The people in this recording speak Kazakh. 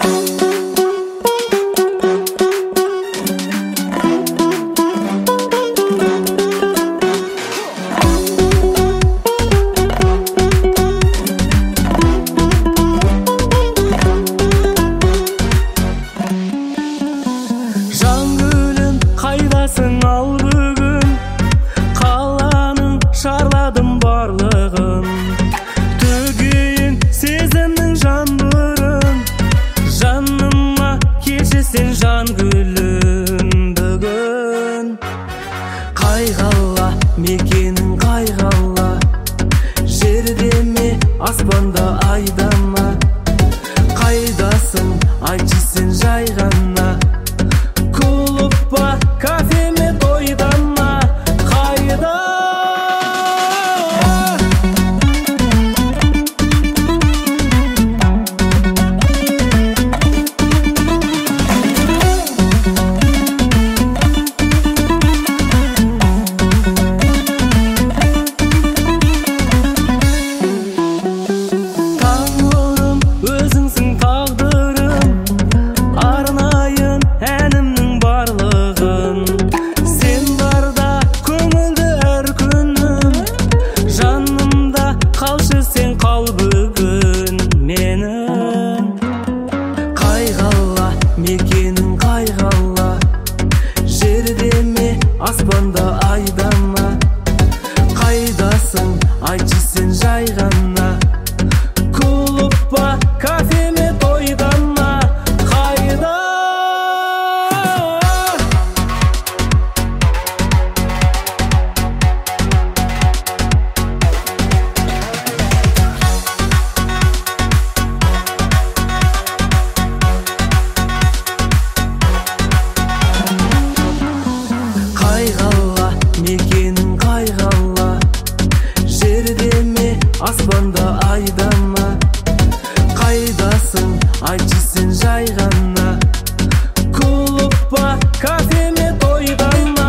Ал бүгін қаланың шарладым барлығын, төгейін сезімнің жаңбырын, жаныма келші сен жан гүлім бүгін. Қай қала мекенің, қай қала, жерде ме аспанда айда ма, қайдасың айтшы сен жай ғана, клуб па кафе ме тойда ма, қайда? Таңырым өзіңсің тағдырым, арнайын әнімнің барлығын, сен барда көңілді әр күнім, жанымда қалшы сен қал бүгін менің. Қай қала мекенің, қай қала, жерде ме аспанда айда ма, қайдасың айтшы сен жай ғана, клуб па кафе ме тойда ма, қайда? Қай қала мекенің, қай қала, жерде ме аспанда айда ма, қайдасың айтшы сен жай ғана, клуб па кафе ме тойда ма.